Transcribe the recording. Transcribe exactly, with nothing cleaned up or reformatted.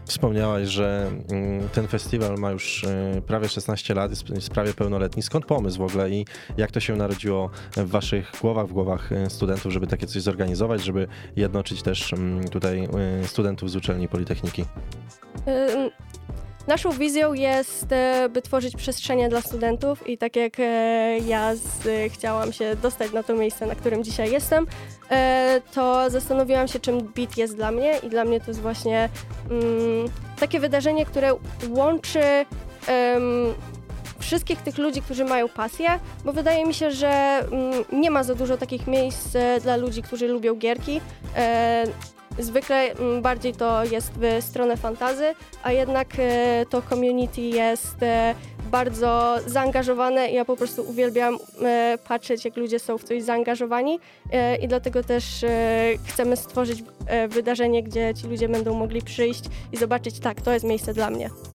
Wspomniałaś, że ten festiwal ma już prawie szesnaście lat, jest prawie pełnoletni. Skąd pomysł w ogóle i jak to się narodziło w waszych głowach, w głowach studentów, żeby takie coś zorganizować, żeby jednoczyć też tutaj studentów z uczelni Politechniki? Naszą wizją jest, by tworzyć przestrzenie dla studentów i tak jak ja z, chciałam się dostać na to miejsce, na którym dzisiaj jestem, to zastanowiłam się, czym beat jest dla mnie i dla mnie to jest właśnie um, takie wydarzenie, które łączy um, wszystkich tych ludzi, którzy mają pasję, bo wydaje mi się, że um, nie ma za dużo takich miejsc dla ludzi, którzy lubią gierki. Zwykle bardziej to jest w stronę fantasy, a jednak e, to community jest e, bardzo zaangażowane i ja po prostu uwielbiam e, patrzeć, jak ludzie są w coś zaangażowani e, i dlatego też e, chcemy stworzyć e, wydarzenie, gdzie ci ludzie będą mogli przyjść i zobaczyć, tak, to jest miejsce dla mnie.